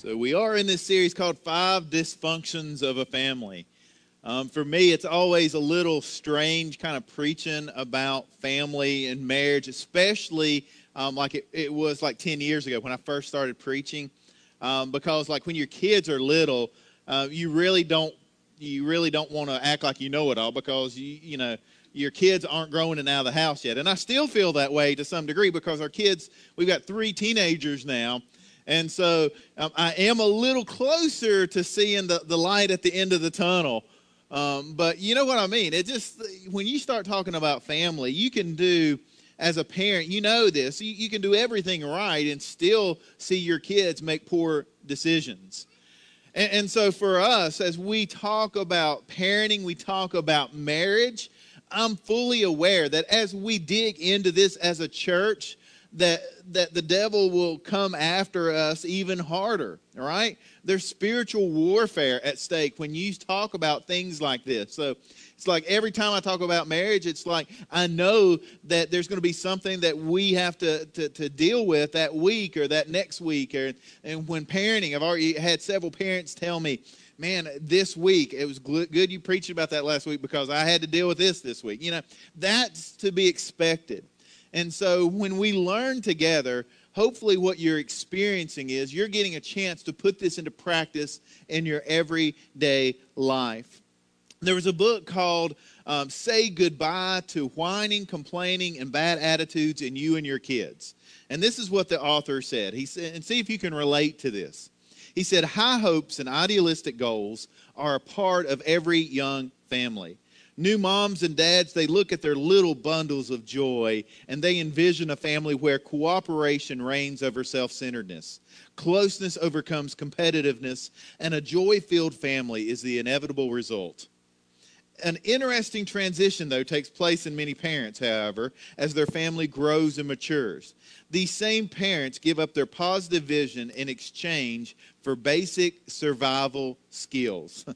So we are in this series called Five Dysfunctions of a Family. For me, it's always a little strange kind of preaching about family and marriage, especially like it was like 10 years ago when I first started preaching. Because like when your kids are little, you really don't want to act like you know it all because you know your kids aren't growing and out of the house yet. And I still feel that way to some degree because our kids, we've got 3 teenagers now. And so I am a little closer to seeing the light at the end of the tunnel. But you know what I mean? It just, when you start talking about family, you can do, as a parent, you know this, you can do everything right and still see your kids make poor decisions. And so for us, as we talk about parenting, we talk about marriage, I'm fully aware that as we dig into this as a church, that the devil will come after us even harder, all right? There's spiritual warfare at stake when you talk about things like this. So it's like every time I talk about marriage, it's like I know that there's going to be something that we have to deal with that week or that next week. And when parenting, I've already had several parents tell me, man, this week, it was good you preached about that last week because I had to deal with this week. You know, that's to be expected. And so when we learn together, hopefully what you're experiencing is you're getting a chance to put this into practice in your everyday life. There was a book called Say Goodbye to Whining, Complaining, and Bad Attitudes in You and Your Kids. And this is what the author said. He said, and see if you can relate to this. He said, high hopes and idealistic goals are a part of every young family. New moms and dads, they look at their little bundles of joy and they envision a family where cooperation reigns over self-centeredness. Closeness overcomes competitiveness, and a joy-filled family is the inevitable result. An interesting transition, though, takes place in many parents, however, as their family grows and matures. These same parents give up their positive vision in exchange for basic survival skills.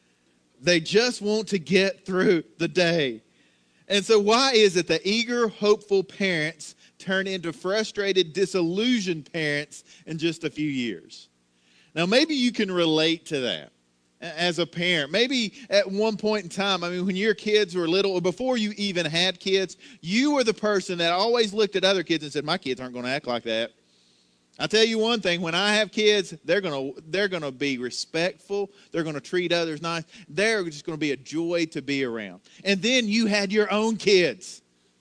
They just want to get through the day. And so why is it that eager, hopeful parents turn into frustrated, disillusioned parents in just a few years? Now, maybe you can relate to that as a parent. Maybe at one point in time, I mean, when your kids were little or before you even had kids, you were the person that always looked at other kids and said, my kids aren't going to act like that. I'll tell you one thing, when I have kids, they're gonna be respectful. They're going to treat others nice. They're just going to be a joy to be around. And then you had your own kids,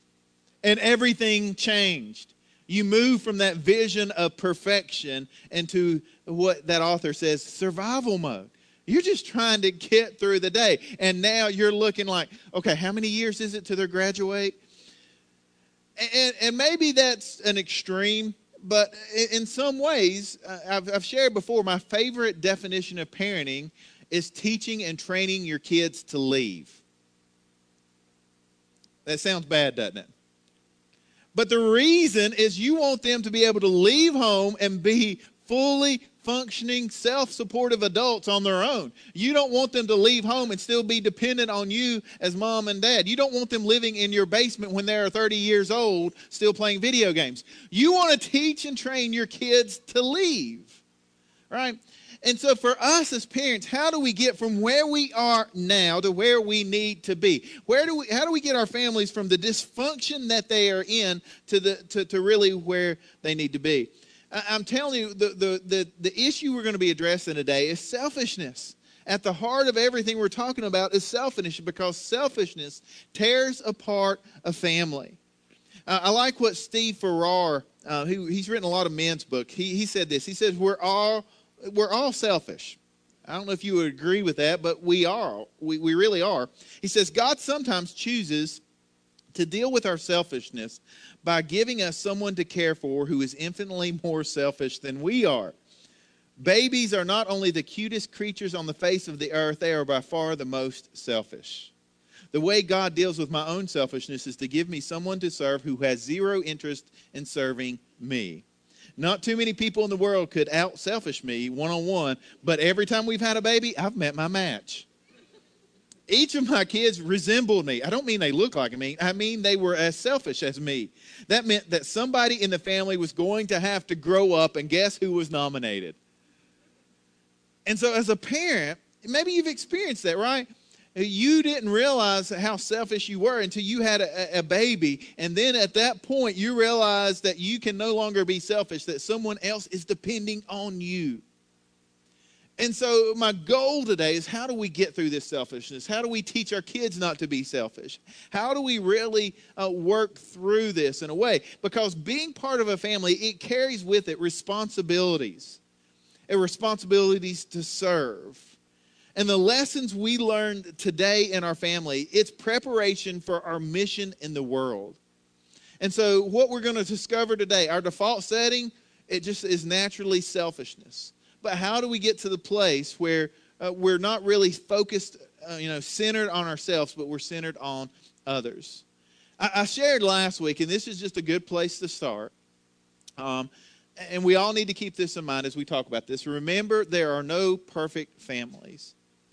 and everything changed. You moved from that vision of perfection into what that author says, survival mode. You're just trying to get through the day. And now you're looking like, okay, how many years is it till they graduate? And maybe that's an extreme. But in some ways, I've shared before, my favorite definition of parenting is teaching and training your kids to leave. That sounds bad, doesn't it? But the reason is you want them to be able to leave home and be fully functioning, self-supportive adults on their own. You don't want them to leave home and still be dependent on you as mom and dad. You don't want them living in your basement when they're 30 years old, still playing video games. You want to teach and train your kids to leave, right? And so for us as parents, how do we get from where we are now to where we need to be? How do we get our families from the dysfunction that they are in to really where they need to be? I'm telling you, the issue we're going to be addressing today is selfishness. At the heart of everything we're talking about is selfishness, because selfishness tears apart a family. I like what Steve Farrar, he's written a lot of men's books. He said this. He says, we're all selfish. I don't know if you would agree with that, but we are. We really are. He says, God sometimes chooses to deal with our selfishness by giving us someone to care for who is infinitely more selfish than we are. Babies are not only the cutest creatures on the face of the earth, they are by far the most selfish. The way God deals with my own selfishness is to give me someone to serve who has zero interest in serving me. Not too many people in the world could out-selfish me one-on-one, but every time we've had a baby, I've met my match. Each of my kids resembled me. I don't mean they look like me. I mean they were as selfish as me. That meant that somebody in the family was going to have to grow up, and guess who was nominated? And so as a parent, maybe you've experienced that, right? You didn't realize how selfish you were until you had a baby. And then at that point, you realize that you can no longer be selfish, that someone else is depending on you. And so my goal today is, how do we get through this selfishness? How do we teach our kids not to be selfish? How do we really work through this in a way? Because being part of a family, it carries with it responsibilities, and responsibilities to serve. And the lessons we learned today in our family, it's preparation for our mission in the world. And so what we're going to discover today, our default setting, it just is naturally selfishness. But how do we get to the place where we're not really focused, centered on ourselves, but we're centered on others? I shared last week, and this is just a good place to start. And we all need to keep this in mind as we talk about this. Remember, there are no perfect families.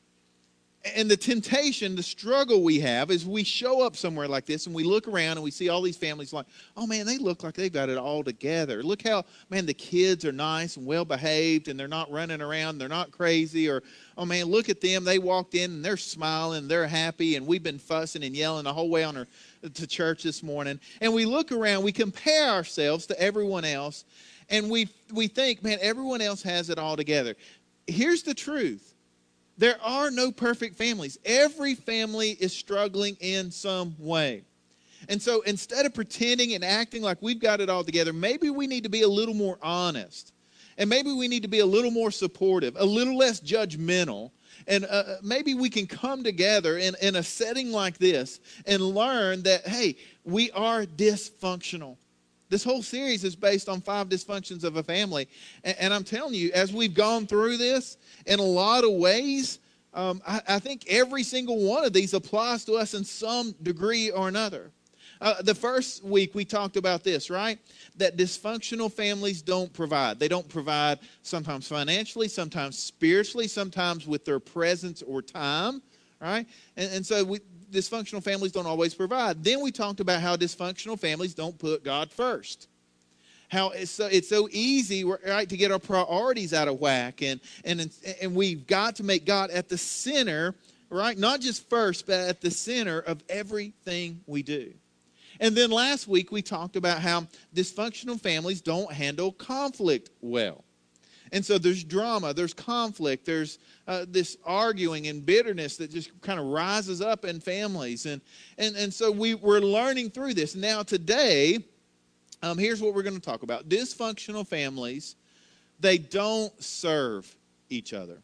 And the temptation, the struggle we have is we show up somewhere like this and we look around and we see all these families like, oh man, they look like they've got it all together. Look how, man, the kids are nice and well behaved and they're not running around, they're not crazy. Or, oh man, look at them, they walked in and they're smiling, they're happy, and we've been fussing and yelling the whole way to church this morning. And we look around, we compare ourselves to everyone else, and we think, man, everyone else has it all together. Here's the truth. There are no perfect families. Every family is struggling in some way. And so instead of pretending and acting like we've got it all together, maybe we need to be a little more honest. And maybe we need to be a little more supportive, a little less judgmental. And maybe we can come together in a setting like this and learn that, hey, we are dysfunctional. This whole series is based on 5 dysfunctions of a family. And I'm telling you, as we've gone through this, in a lot of ways, I think every single one of these applies to us in some degree or another. The first week we talked about this, right? That dysfunctional families don't provide. They don't provide sometimes financially, sometimes spiritually, sometimes with their presence or time, right? And so dysfunctional families don't always provide. Then we talked about how dysfunctional families don't put God first. How it's so easy, right, to get our priorities out of whack, and we've got to make God at the center, right? Not just first, but at the center of everything we do. And then last week we talked about how dysfunctional families don't handle conflict well. And so there's drama, there's conflict, there's this arguing and bitterness that just kind of rises up in families. And so we're learning through this. Now today, here's what we're going to talk about. Dysfunctional families, they don't serve each other.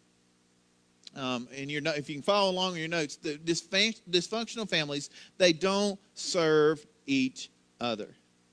If you can follow along in your notes, the dysfunctional families, they don't serve each other.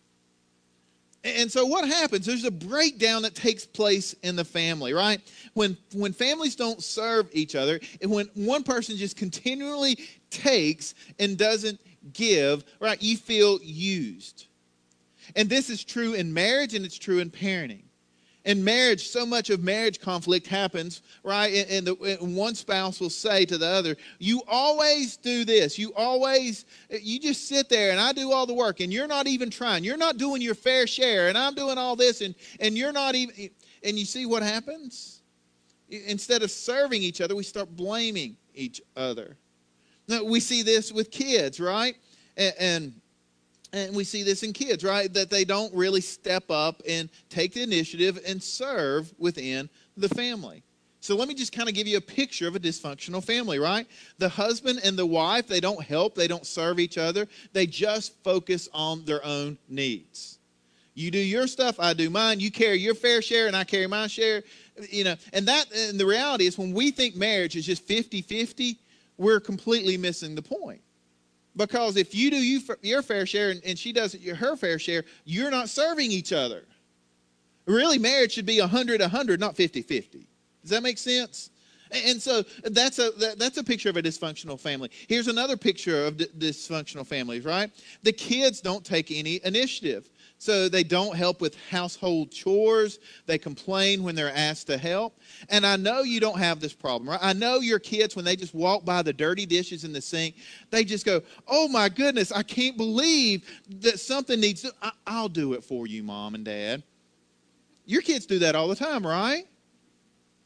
And so what happens, there's a breakdown that takes place in the family, right? When families don't serve each other, and when one person just continually takes and doesn't give, right, you feel used. And this is true in marriage, and it's true in parenting. In marriage, so much of marriage conflict happens, right? And one spouse will say to the other, you always do this. You just sit there and I do all the work and you're not even trying. You're not doing your fair share and I'm doing all this and you're not even, and you see what happens? Instead of serving each other, we start blaming each other. Now, we see this with kids, right? And we see this in kids, right? That they don't really step up and take the initiative and serve within the family. So let me just kind of give you a picture of a dysfunctional family, right? The husband and the wife, they don't help, they don't serve each other. They just focus on their own needs. You do your stuff, I do mine. You carry your fair share and I carry my share. And the reality is when we think marriage is just 50-50, we're completely missing the point. Because if you do your fair share and she does her fair share, you're not serving each other. Really, marriage should be 100-100, not 50-50. Does that make sense? And so that's a picture of a dysfunctional family. Here's another picture of dysfunctional families, right? The kids don't take any initiative. So they don't help with household chores. They complain when they're asked to help. And I know you don't have this problem, right? I know your kids, when they just walk by the dirty dishes in the sink, they just go, oh my goodness, I can't believe that something needs to, I'll do it for you, Mom and Dad. Your kids do that all the time, right?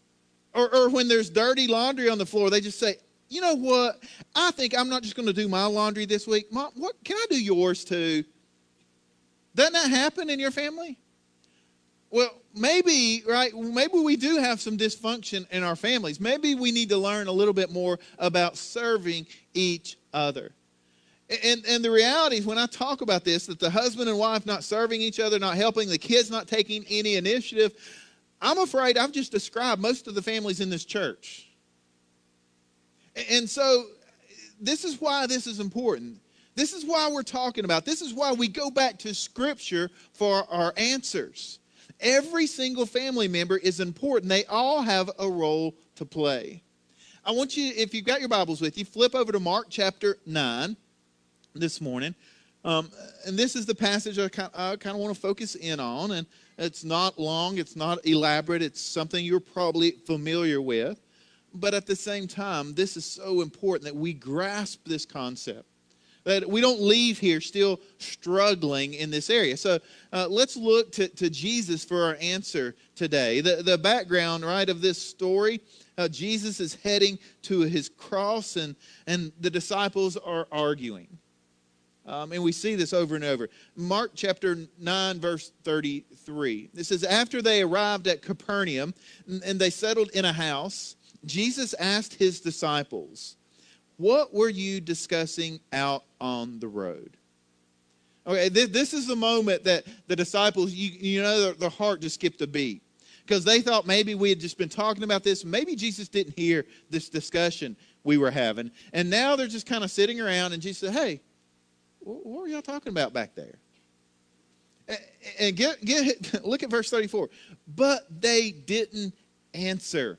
Or when there's dirty laundry on the floor, they just say, you know what? I think I'm not just going to do my laundry this week. Mom, what can I do yours too? Doesn't that happen in your family? Well, maybe, right? Maybe we do have some dysfunction in our families. Maybe we need to learn a little bit more about serving each other. And the reality is, when I talk about this, that the husband and wife not serving each other, not helping, the kids not taking any initiative, I'm afraid I've just described most of the families in this church. And so this is why this is important. This is why we're talking about. This is why we go back to Scripture for our answers. Every single family member is important. They all have a role to play. I want you, if you've got your Bibles with you, flip over to Mark chapter 9 this morning. And this is the passage I kind of want to focus in on. And it's not long. It's not elaborate. It's something you're probably familiar with. But at the same time, this is so important that we grasp this concept, that we don't leave here still struggling in this area. So let's look to Jesus for our answer today. The background, right, of this story, Jesus is heading to his cross, and the disciples are arguing. And we see this over and over. Mark chapter 9, verse 33. It says, after they arrived at Capernaum and they settled in a house, Jesus asked his disciples, what were you discussing out on the road? Okay, this is the moment that the disciples, you know, their heart just skipped a beat. Because they thought maybe we had just been talking about this. Maybe Jesus didn't hear this discussion we were having. And now they're just kind of sitting around, and Jesus said, hey, what were y'all talking about back there? And look at verse 34. But they didn't answer.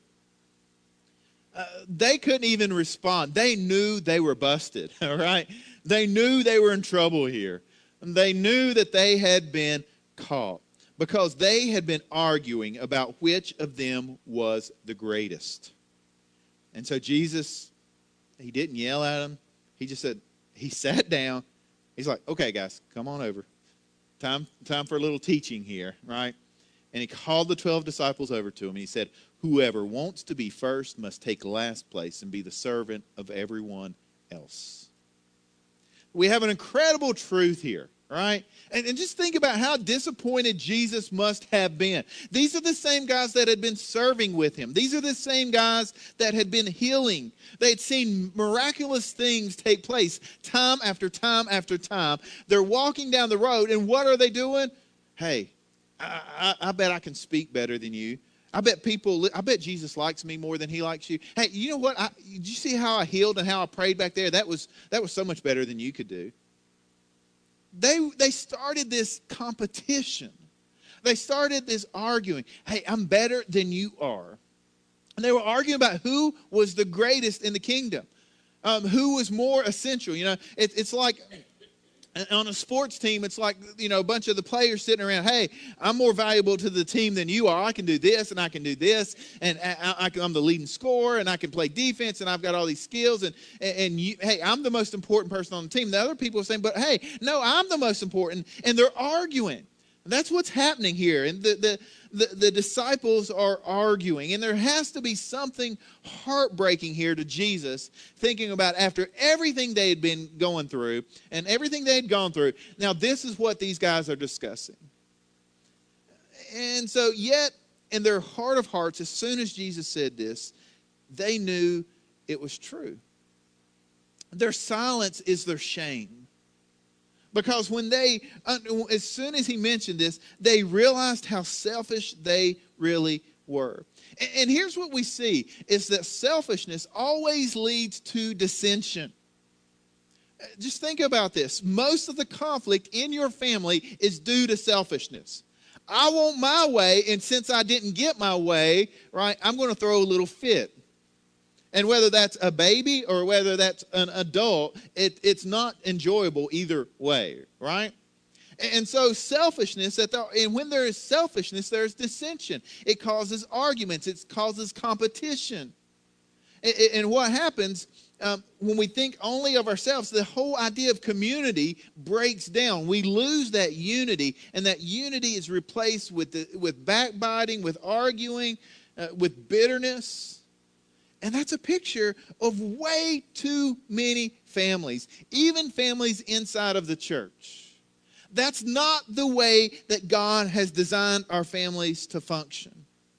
They couldn't even respond. They knew they were busted, all right? They knew they were in trouble here. And they knew that they had been caught because they had been arguing about which of them was the greatest. And so Jesus, he didn't yell at them. He just said, he sat down. He's like, okay, guys, come on over. Time for a little teaching here, right? And he called the 12 disciples over to him, and he said, whoever wants to be first must take last place and be the servant of everyone else. We have an incredible truth here, right? And just think about how disappointed Jesus must have been. These are the same guys that had been serving with him. These are the same guys that had been healing. They had seen miraculous things take place time after time after time. They're walking down the road, and what are they doing? Hey, I bet I can speak better than you. I bet Jesus likes me more than he likes you. Hey, you know what? Did you see how I healed and how I prayed back there? That was so much better than you could do. They started this competition. They started this arguing. Hey, I'm better than you are. And they were arguing about who was the greatest in the kingdom, who was more essential. You know, it's like on a sports team, it's like, you know, a bunch of the players sitting around, hey, I'm more valuable to the team than you are. I can do this and I can do this, and I'm the leading scorer, and I can play defense, and I've got all these skills, and you, hey, I'm the most important person on the team. The other people are saying, but hey, no, I'm the most important, and they're arguing. That's what's happening here. And the disciples are arguing. And there has to be something heartbreaking here to Jesus, thinking about after everything they had been going through and everything they had gone through. Now, this is what these guys are discussing. And so, yet, in their heart of hearts, as soon as Jesus said this, they knew it was true. Their silence is their shame. Because as soon as he mentioned this, they realized how selfish they really were. And here's what we see, is that selfishness always leads to dissension. Just think about this. Most of the conflict in your family is due to selfishness. I want my way, and since I didn't get my way, right, I'm going to throw a little fit. And whether that's a baby or whether that's an adult, it's not enjoyable either way, right? And so selfishness, and when there is selfishness, there's dissension. It causes arguments. It causes competition. And what happens when we think only of ourselves, the whole idea of community breaks down. We lose that unity, and that unity is replaced with backbiting, with arguing, with bitterness. And that's a picture of way too many families, even families inside of the church. That's not the way that God has designed our families to function.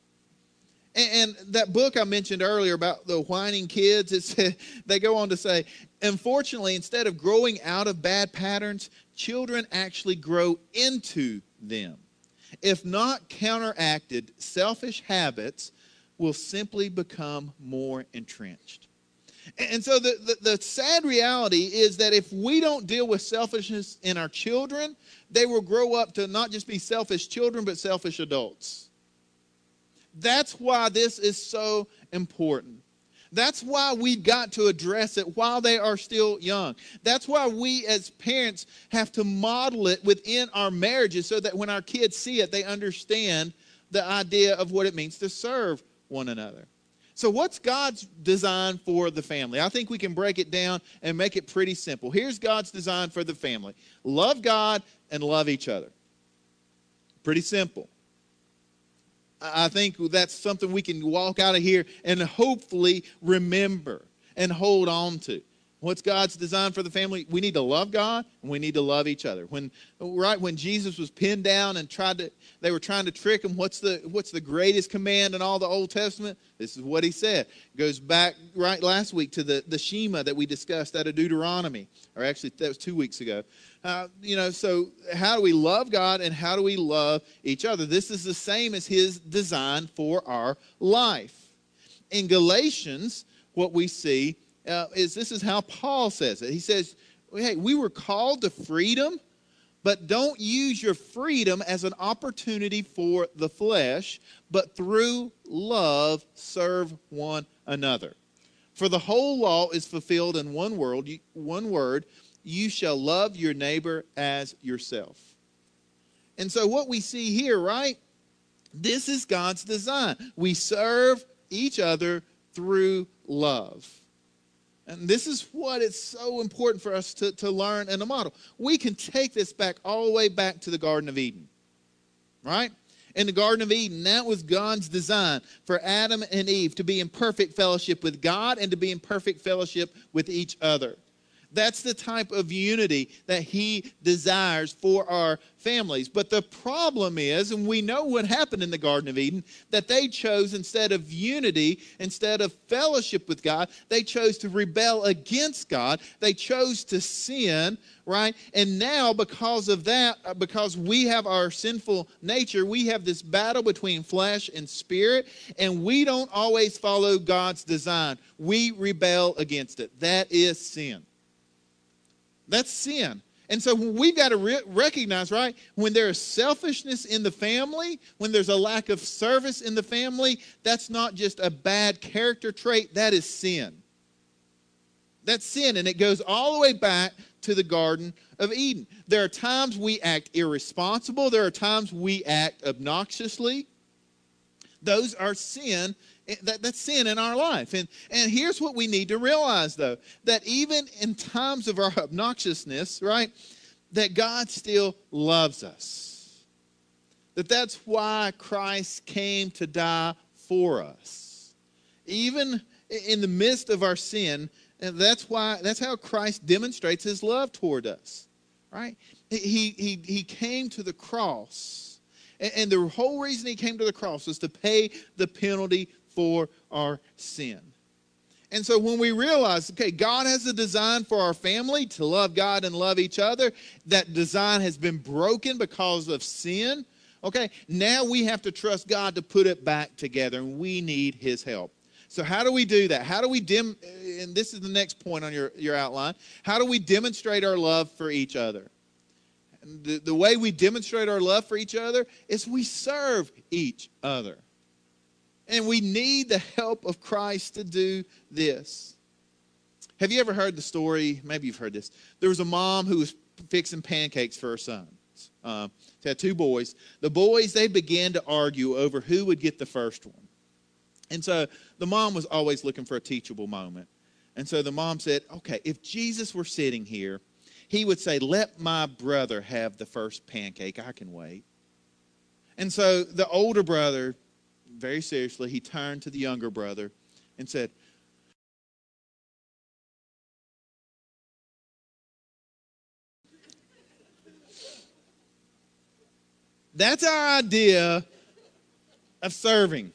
And that book I mentioned earlier about the whining kids, they go on to say, unfortunately, instead of growing out of bad patterns, children actually grow into them. If not counteracted, selfish habits will simply become more entrenched. And so the sad reality is that if we don't deal with selfishness in our children, they will grow up to not just be selfish children, but selfish adults. That's why this is so important. That's why we've got to address it while they are still young. That's why we as parents have to model it within our marriages so that when our kids see it, they understand the idea of what it means to serve one another. So what's God's design for the family? I think we can break it down and make it pretty simple. Here's God's design for the family. Love God and love each other. Pretty simple. I think that's something we can walk out of here and hopefully remember and hold on to. What's God's design for the family? We need to love God and we need to love each other. When Jesus was pinned down and they were trying to trick him, what's the greatest command in all the Old Testament? This is what he said. It goes back right last week to the Shema that we discussed out of Deuteronomy, or actually that was 2 weeks ago. So how do we love God and how do we love each other? This is the same as his design for our life. In Galatians, what we see this is how Paul says it. He says, hey, we were called to freedom, but don't use your freedom as an opportunity for the flesh, but through love serve one another. For the whole law is fulfilled in one word, you shall love your neighbor as yourself. And so what we see here, right? This is God's design. We serve each other through love. And this is what it's so important for us to learn and to model. We can take this back all the way back to the Garden of Eden, right? In the Garden of Eden, that was God's design for Adam and Eve to be in perfect fellowship with God and to be in perfect fellowship with each other. That's the type of unity that he desires for our families. But the problem is, and we know what happened in the Garden of Eden, that they chose, instead of unity, instead of fellowship with God, they chose to rebel against God. They chose to sin, right? And now because of that, because we have our sinful nature, we have this battle between flesh and spirit, and we don't always follow God's design. We rebel against it. That is sin. That's sin. And so we've got to recognize, right, when there is selfishness in the family, when there's a lack of service in the family, that's not just a bad character trait, that is sin. That's sin, and it goes all the way back to the Garden of Eden. There are times we act irresponsible. There are times we act obnoxiously. Those are sin. That's sin in our life. And here's what we need to realize, though, that even in times of our obnoxiousness, right, that God still loves us. That's why Christ came to die for us. Even in the midst of our sin, and that's how Christ demonstrates his love toward us, right? He came to the cross, and the whole reason he came to the cross was to pay the penalty for our sin. And so when we realize, okay, God has a design for our family to love God and love each other, that design has been broken because of sin, okay, now we have to trust God to put it back together, and we need his help. So how do we do that? How do we and this is the next point on your outline, how do we demonstrate our love for each other? And the way we demonstrate our love for each other is we serve each other. And we need the help of Christ to do this. Have you ever heard the story? Maybe you've heard this. There was a mom who was fixing pancakes for her sons. She had two boys. The boys, they began to argue over who would get the first one. And so the mom was always looking for a teachable moment. And so the mom said, okay, if Jesus were sitting here, he would say, let my brother have the first pancake. I can wait. And so the older brother, very seriously, he turned to the younger brother and said, that's our idea of serving.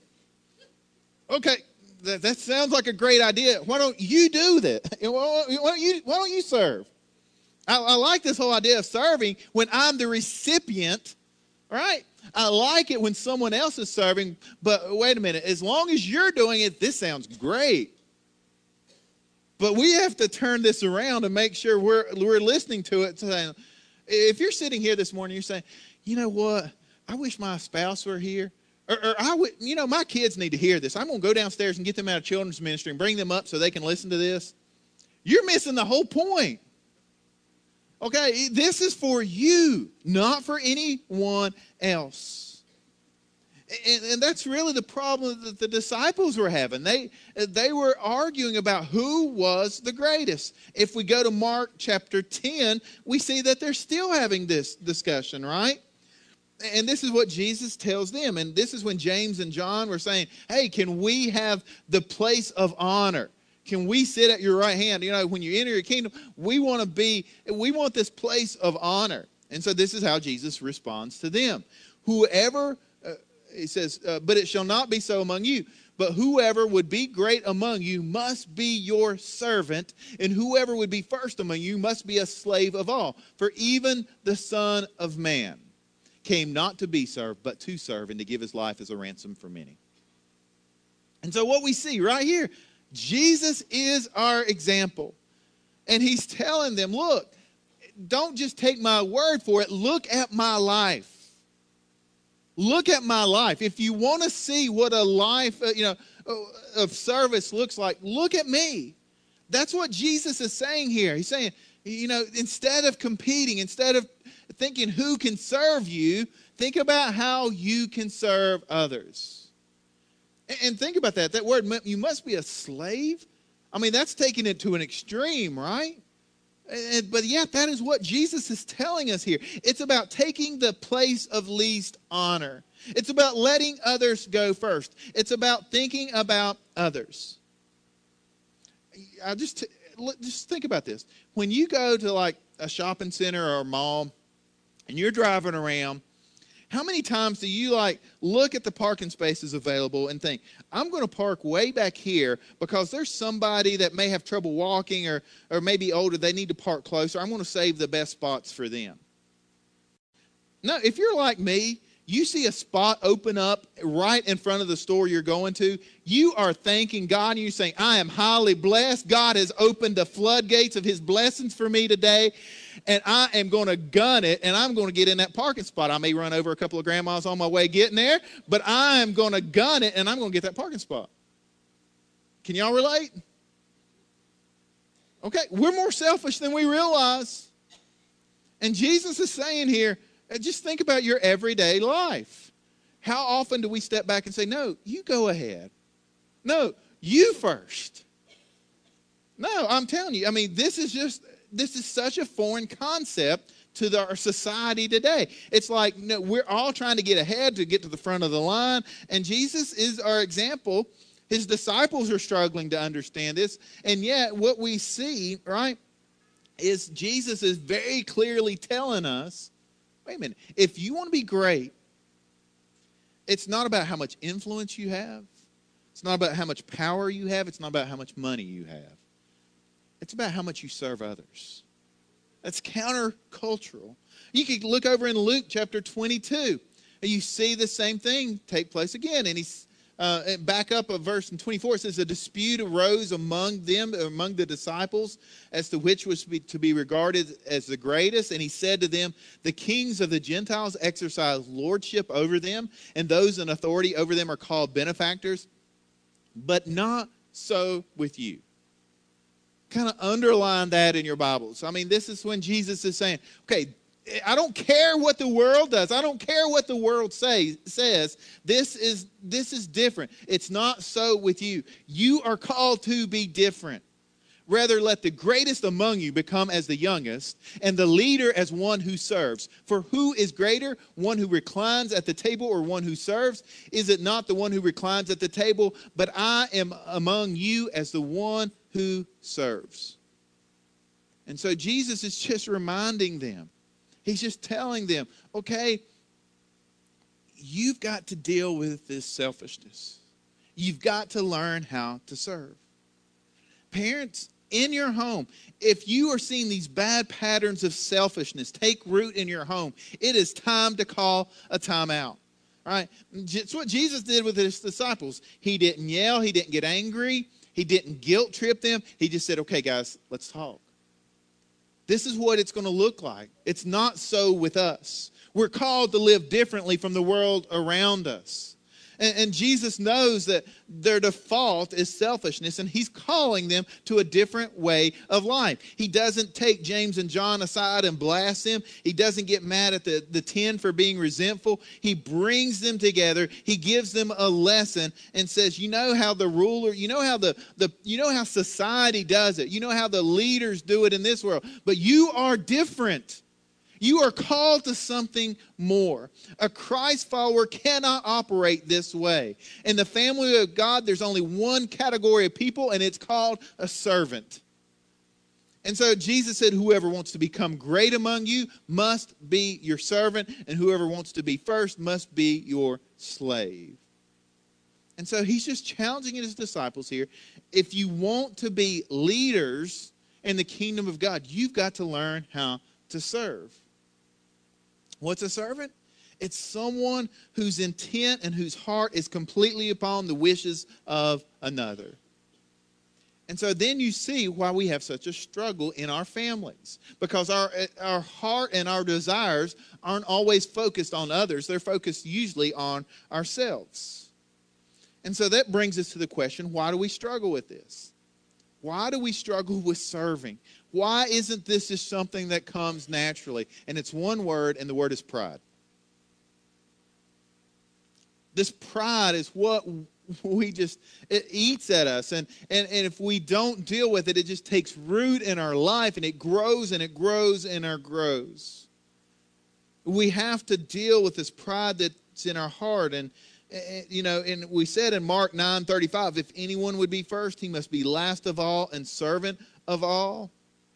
Okay, that sounds like a great idea. Why don't you do that? Why don't you serve? I like this whole idea of serving when I'm the recipient, right? I like it when someone else is serving, but wait a minute. As long as you're doing it, this sounds great. But we have to turn this around and make sure we're listening to it. Saying, if you're sitting here this morning, you're saying, you know what? I wish my spouse were here. Or I would, my kids need to hear this. I'm going to go downstairs and get them out of children's ministry and bring them up so they can listen to this. You're missing the whole point. Okay, this is for you, not for anyone else. And that's really the problem that the disciples were having. They were arguing about who was the greatest. If we go to Mark chapter 10, we see that they're still having this discussion, right? And this is what Jesus tells them. And this is when James and John were saying, hey, can we have the place of honor? Can we sit at your right hand? When you enter your kingdom, we want this place of honor. And so this is how Jesus responds to them. Whoever, he says, but it shall not be so among you. But whoever would be great among you must be your servant. And whoever would be first among you must be a slave of all. For even the Son of Man came not to be served, but to serve and to give his life as a ransom for many. And so what we see right here, Jesus is our example. And he's telling them, look, don't just take my word for it. Look at my life. Look at my life. If you want to see what a life of service looks like, look at me. That's what Jesus is saying here. He's saying, instead of competing, instead of thinking who can serve you, think about how you can serve others. And think about that. That word, you must be a slave. I mean, that's taking it to an extreme, right? But yet, that is what Jesus is telling us here. It's about taking the place of least honor. It's about letting others go first. It's about thinking about others. Just think about this. When you go to like a shopping center or a mall and you're driving around, how many times do you look at the parking spaces available and think, I'm going to park way back here because there's somebody that may have trouble walking or maybe older, they need to park closer. I'm going to save the best spots for them. No, if you're like me, you see a spot open up right in front of the store you're going to, you are thanking God and you're saying, I am highly blessed. God has opened the floodgates of his blessings for me today, and I am going to gun it, and I'm going to get in that parking spot. I may run over a couple of grandmas on my way getting there, but I am going to gun it, and I'm going to get that parking spot. Can y'all relate? Okay, we're more selfish than we realize. And Jesus is saying here, just think about your everyday life. How often do we step back and say, no, you go ahead. No, you first. No, I'm telling you, I mean, this is such a foreign concept to our society today. It's like, no, we're all trying to get ahead to get to the front of the line, and Jesus is our example. His disciples are struggling to understand this, and yet what we see, right, is Jesus is very clearly telling us, wait a minute, if you want to be great, it's not about how much influence you have. It's not about how much power you have. It's not about how much money you have. It's about how much you serve others. That's countercultural. You can look over in Luke chapter 22, and you see the same thing take place again. And he's back up a verse in 24. It says, a dispute arose among the disciples, as to which was to be regarded as the greatest. And he said to them, the kings of the Gentiles exercise lordship over them, and those in authority over them are called benefactors. But not so with you. Kind of underline that in your Bibles. I mean, this is when Jesus is saying, okay, I don't care what the world does. I don't care what the world says. This is different. It's not so with you. You are called to be different. Rather, let the greatest among you become as the youngest, and the leader as one who serves. For who is greater, one who reclines at the table or one who serves? Is it not the one who reclines at the table? But I am among you as the one who serves. And so Jesus is just reminding them. He's just telling them, okay, you've got to deal with this selfishness. You've got to learn how to serve. Parents, in your home, if you are seeing these bad patterns of selfishness take root in your home, it is time to call a timeout. Right? It's what Jesus did with his disciples. He didn't yell. He didn't get angry. He didn't guilt trip them. He just said, okay, guys, let's talk. This is what it's going to look like. It's not so with us. We're called to live differently from the world around us. And Jesus knows that their default is selfishness, and he's calling them to a different way of life. He doesn't take James and John aside and blast them. He doesn't get mad at the 10 for being resentful. He brings them together. He gives them a lesson and says, you know how the ruler, you know how society does it. You know how the leaders do it in this world. But you are different. You are called to something more. A Christ follower cannot operate this way. In the family of God, there's only one category of people, and it's called a servant. And so Jesus said, whoever wants to become great among you must be your servant, and whoever wants to be first must be your slave. And so he's just challenging his disciples here. If you want to be leaders in the kingdom of God, you've got to learn how to serve. What's a servant? It's someone whose intent and whose heart is completely upon the wishes of another. And so then you see why we have such a struggle in our families. Because our heart and our desires aren't always focused on others. They're focused usually on ourselves. And so that brings us to the question, why do we struggle with this? Why do we struggle with serving? Why isn't this just something that comes naturally? And it's one word, and the word is pride. This pride is what it eats at us. And if we don't deal with it, it just takes root in our life, and it grows and it grows and it grows. We have to deal with this pride that's in our heart. And we said in Mark 9:35, if anyone would be first, he must be last of all and servant of all.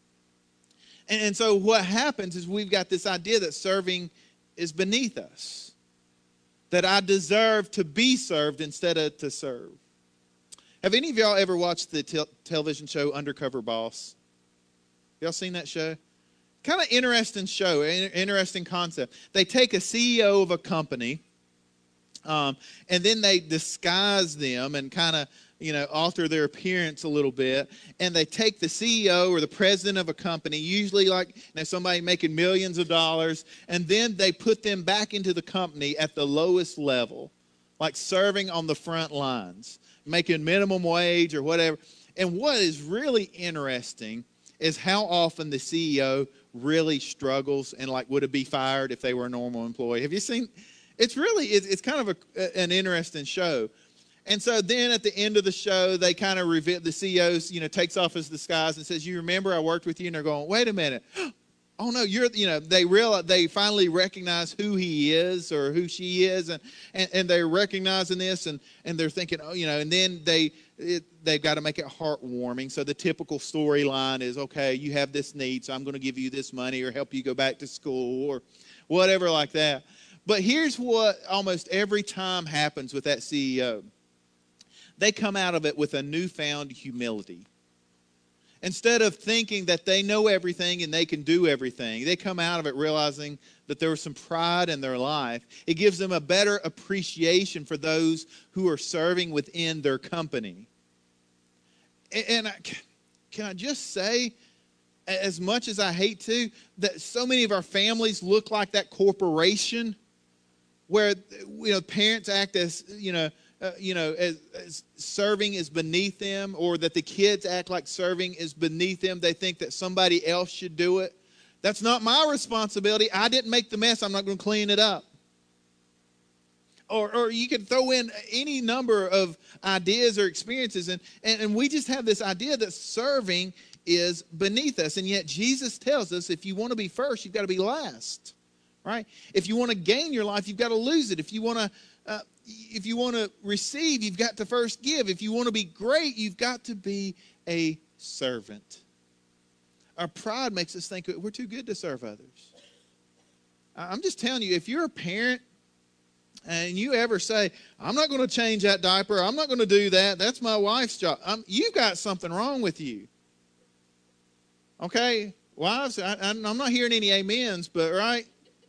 And so what happens is we've got this idea that serving is beneath us, that I deserve to be served instead of to serve. Have any of y'all ever watched the television show Undercover Boss? Y'all seen that show? Kind of interesting show, interesting concept. They take a CEO of a company, and then they disguise them and kind of alter their appearance a little bit, and they take the CEO or the president of a company, usually somebody making millions of dollars, and then they put them back into the company at the lowest level, like serving on the front lines, making minimum wage or whatever. And what is really interesting is how often the CEO really struggles and would be fired if they were a normal employee. Have you seen? It's kind of an interesting show. And so then at the end of the show, they kind of reveal, the CEO, takes off his disguise and says, you remember I worked with you? And they're going, wait a minute. Oh no, they finally recognize who he is or who she is. And they're recognizing this and they're thinking, and then they've got to make it heartwarming. So the typical storyline is, okay, you have this need, so I'm going to give you this money or help you go back to school or whatever like that. But here's what almost every time happens with that CEO. They come out of it with a newfound humility. Instead of thinking that they know everything and they can do everything, they come out of it realizing that there was some pride in their life. It gives them a better appreciation for those who are serving within their company. And can I just say, as much as I hate to, that so many of our families look like that corporation where parents act as as serving is beneath them, or that the kids act like serving is beneath them. They think that somebody else should do it. That's not my responsibility. I didn't make the mess. I'm not going to clean it up. Or you can throw in any number of ideas or experiences. And we just have this idea that serving is beneath us. And yet Jesus tells us if you want to be first, you've got to be last. Right? If you want to gain your life, you've got to lose it. If you want to receive, you've got to first give. If you want to be great, you've got to be a servant. Our pride makes us think we're too good to serve others. I'm just telling you, if you're a parent and you ever say, I'm not going to change that diaper, I'm not going to do that, that's my wife's job, you've got something wrong with you. Okay? Wives, I'm not hearing any amens, but right?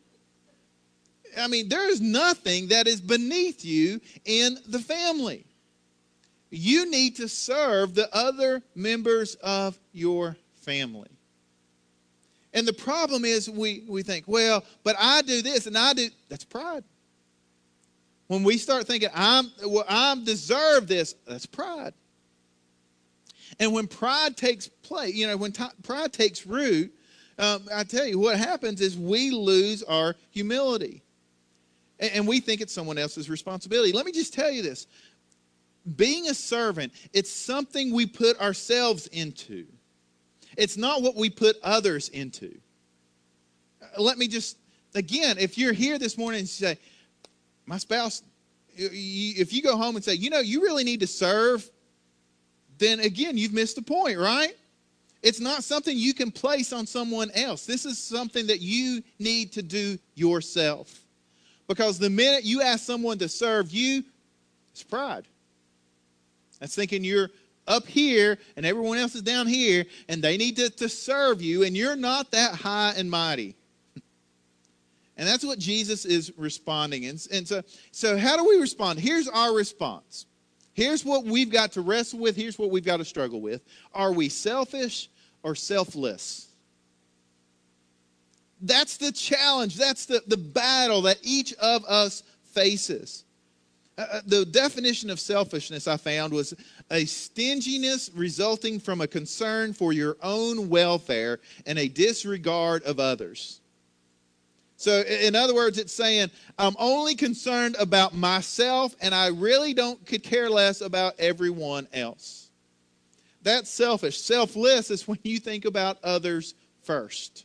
I mean, there is nothing that is beneath you in the family. You need to serve the other members of your family. And the problem is we think, well, but I do this and I do. That's pride. When we start thinking, I deserve this, that's pride. And when pride takes place, when pride takes root, I tell you, what happens is we lose our humility. And we think it's someone else's responsibility. Let me just tell you this. Being a servant, it's something we put ourselves into. It's not what we put others into. Let me just, again, if you're here this morning and you say, my spouse, if you go home and say, you really need to serve, then again, you've missed the point, right? It's not something you can place on someone else. This is something that you need to do yourself. Because the minute you ask someone to serve you, it's pride. That's thinking you're up here and everyone else is down here and they need to serve you and you're not that high and mighty. And that's what Jesus is responding. And so how do we respond? Here's our response. Here's what we've got to wrestle with. Here's what we've got to struggle with. Are we selfish or selfless? That's the challenge. That's the battle that each of us faces. The definition of selfishness I found was a stinginess resulting from a concern for your own welfare and a disregard of others. So in other words, it's saying, I'm only concerned about myself and I really could care less about everyone else. That's selfish. Selfless is when you think about others first.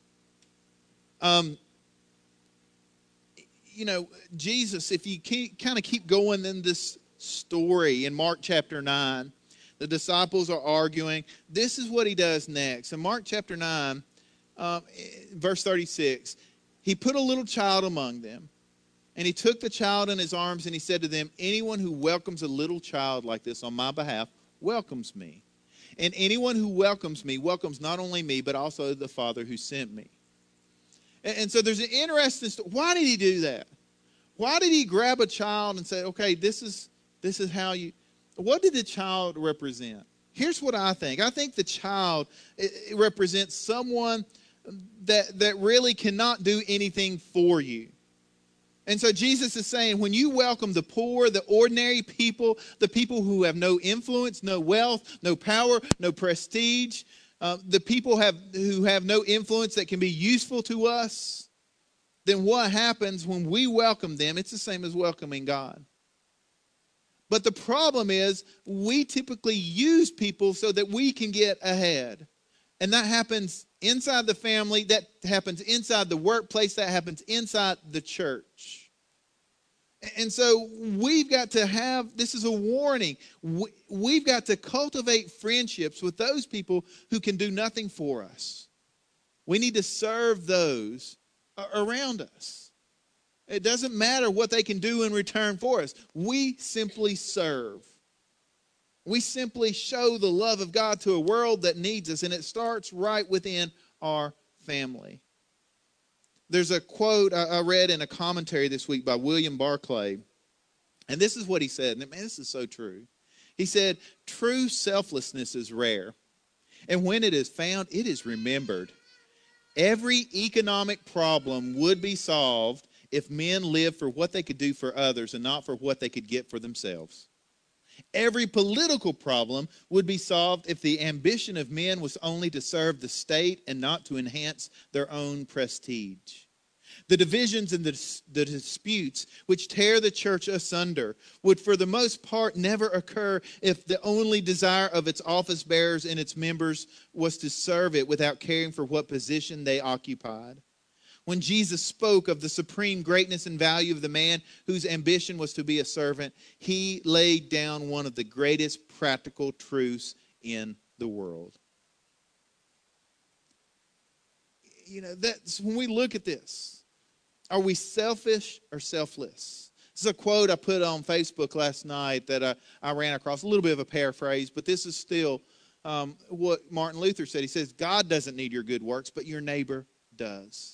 Jesus, if you kind of keep going in this story in Mark chapter 9, the disciples are arguing. This is what he does next. In Mark chapter 9, verse 36, he put a little child among them, and he took the child in his arms, and he said to them, anyone who welcomes a little child like this on my behalf welcomes me. And anyone who welcomes me welcomes not only me, but also the Father who sent me. And so there's an interesting story. Why did he do that? Why did he grab a child and say, okay, this is how you... What did the child represent? Here's what I think. I think the child it represents someone that really cannot do anything for you. And so Jesus is saying, when you welcome the poor, the ordinary people, the people who have no influence, no wealth, no power, no prestige, the people who have no influence that can be useful to us, then what happens when we welcome them? It's the same as welcoming God. But the problem is we typically use people so that we can get ahead. And that happens inside the family, that happens inside the workplace, that happens inside the church. And so we've got to have, this is a warning, we've got to cultivate friendships with those people who can do nothing for us. We need to serve those around us. It doesn't matter what they can do in return for us. We simply serve. We simply show the love of God to a world that needs us, and it starts right within our family. There's a quote I read in a commentary this week by William Barclay, and this is what he said, and man, this is so true. He said, true selflessness is rare, and when it is found, it is remembered. Every economic problem would be solved if men lived for what they could do for others and not for what they could get for themselves. Every political problem would be solved if the ambition of men was only to serve the state and not to enhance their own prestige. The divisions and the disputes which tear the church asunder would for the most part never occur if the only desire of its office bearers and its members was to serve it without caring for what position they occupied. When Jesus spoke of the supreme greatness and value of the man whose ambition was to be a servant, he laid down one of the greatest practical truths in the world. That's when we look at this. Are we selfish or selfless? This is a quote I put on Facebook last night that I ran across, a little bit of a paraphrase, but this is still what Martin Luther said. He says, God doesn't need your good works, but your neighbor does.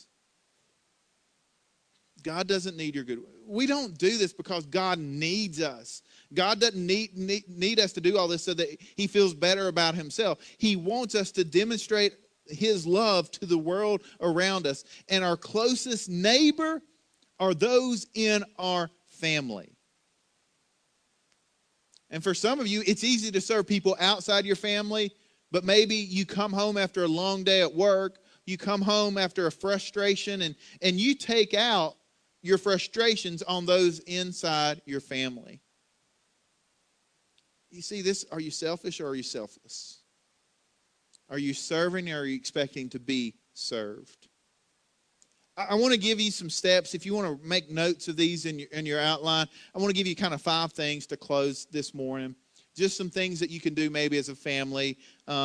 God doesn't need your good works. We don't do this because God needs us. God doesn't need us to do all this so that he feels better about himself. He wants us to demonstrate his love to the world around us. And our closest neighbor are those in our family. And for some of you, it's easy to serve people outside your family, but maybe you come home after a long day at work, you come home after a frustration, and you take out your frustrations on those inside your family. You see this, are you selfish or are you selfless? Are you serving or are you expecting to be served? I want to give you some steps. If you want to make notes of these in your outline, I want to give you kind of 5 things to close this morning. Just some things that you can do maybe as a family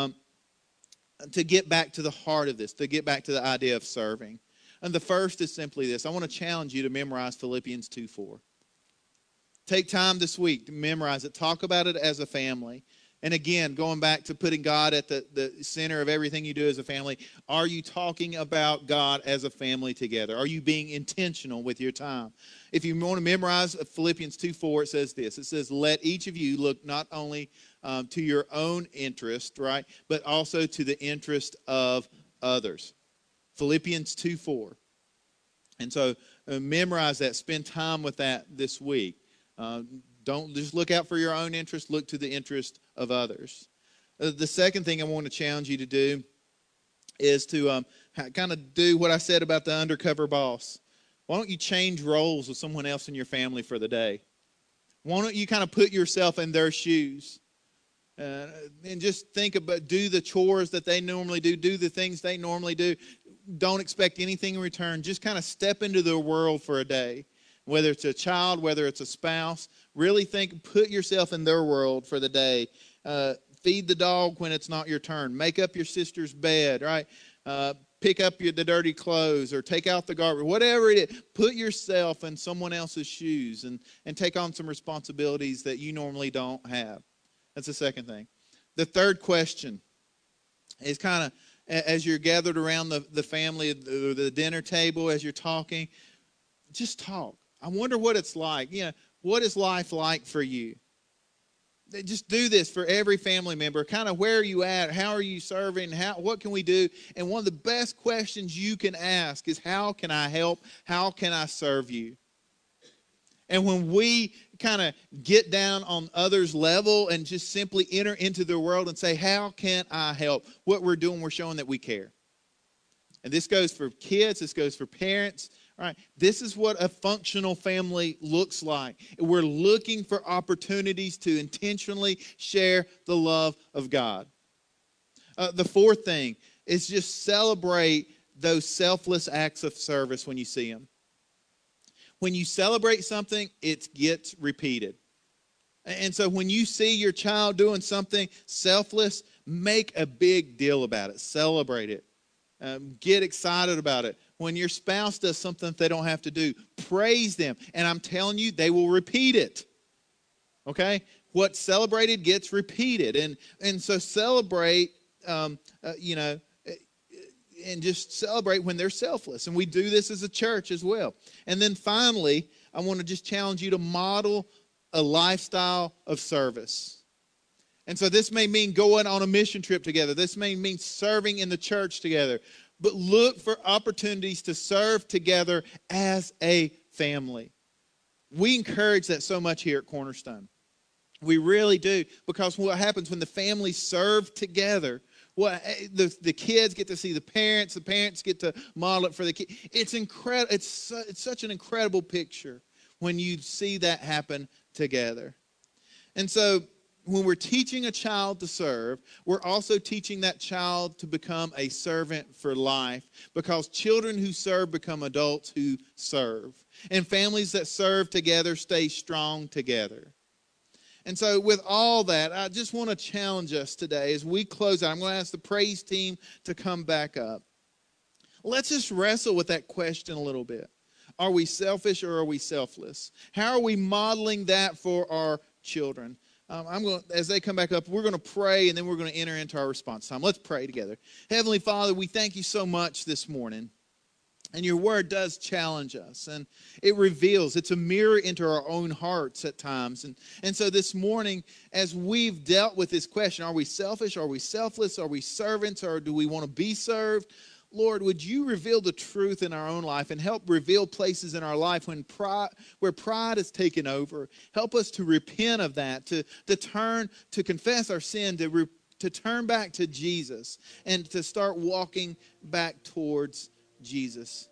to get back to the heart of this, to get back to the idea of serving. And the first is simply this. I want to challenge you to memorize Philippians 2:4. Take time this week to memorize it. Talk about it as a family. And again, going back to putting God at the center of everything you do as a family, are you talking about God as a family together? Are you being intentional with your time? If you want to memorize Philippians 2:4, it says this. It says, let each of you look not only to your own interest, right, but also to the interest of others. Philippians 2:4. And so memorize that. Spend time with that this week. Don't just look out for your own interest. Look to the interest of others. The second thing I want to challenge you to do is to kind of do what I said about the undercover boss. Why don't you change roles with someone else in your family for the day? Why don't you kind of put yourself in their shoes? And just think about, do the chores that they normally do the things they normally do. Don't expect anything in return. Just kind of step into their world for a day. Whether it's a child, whether it's a spouse, really put yourself in their world for the day. Feed the dog when it's not your turn. Make up your sister's bed, right? Pick up the dirty clothes or take out the garbage. Whatever it is, put yourself in someone else's shoes and take on some responsibilities that you normally don't have. That's the second thing. The third question is kind of, as you're gathered around the family, the dinner table, as you're talking, just talk. I wonder what it's like. What is life like for you? Just do this for every family member. Kind of, where are you at? How are you serving? What can we do? And one of the best questions you can ask is, how can I help? How can I serve you? And when we kind of get down on others' level and just simply enter into their world and say, how can I help? What we're doing, we're showing that we care. And this goes for kids. This goes for parents. All right, this is what a functional family looks like. We're looking for opportunities to intentionally share the love of God. The fourth thing is just celebrate those selfless acts of service when you see them. When you celebrate something, it gets repeated. And so when you see your child doing something selfless, make a big deal about it. Celebrate it. Get excited about it. When your spouse does something that they don't have to do, praise them. And I'm telling you, they will repeat it. Okay? What's celebrated gets repeated. And so celebrate, and just celebrate when they're selfless. And we do this as a church as well. And then finally, I want to just challenge you to model a lifestyle of service. And so this may mean going on a mission trip together. This may mean serving in the church together. But look for opportunities to serve together as a family. We encourage that so much here at Cornerstone. We really do, because what happens when the families serve together, Well, the kids get to see the parents get to model it for the kids. It's incredible. It's such an incredible picture when you see that happen together. And so when we're teaching a child to serve, we're also teaching that child to become a servant for life, because children who serve become adults who serve. And families that serve together stay strong together. And so with all that, I just want to challenge us today as we close out. I'm going to ask the praise team to come back up. Let's just wrestle with that question a little bit. Are we selfish or are we selfless? How are we modeling that for our children? As they come back up, we're going to pray, and then we're going to enter into our response time. Let's pray together. Heavenly Father, we thank you so much this morning. And your word does challenge us, and it reveals, it's a mirror into our own hearts at times. And so this morning, as we've dealt with this question, are we selfish, are we selfless, are we servants, or do we want to be served? Lord, would you reveal the truth in our own life and help reveal places in our life where pride has taken over. Help us to repent of that, to turn, to confess our sin, to turn back to Jesus, and to start walking back towards Jesus.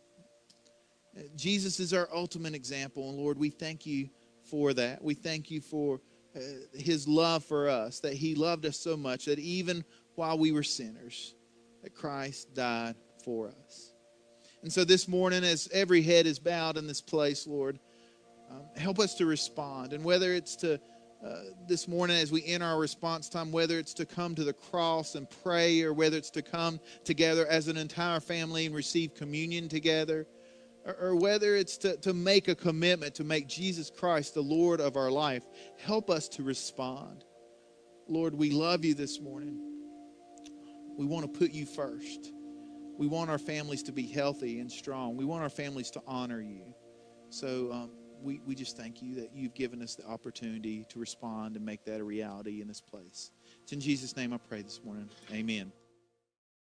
Jesus is our ultimate example, and Lord, we thank you for that. We thank you for his love for us, that he loved us so much that even while we were sinners, that Christ died for us. And so this morning, as every head is bowed in this place, Lord, help us to respond. And whether it's to this morning as we enter our response time, whether it's to come to the cross and pray, or whether it's to come together as an entire family and receive communion together, or whether it's to make a commitment to make Jesus Christ the Lord of our life, help us to respond. Lord, we love you this morning. We want to put you first. We want our families to be healthy and strong. We want our families to honor you. So we just thank you that you've given us the opportunity to respond and make that a reality in this place. It's in Jesus' name I pray this morning. Amen.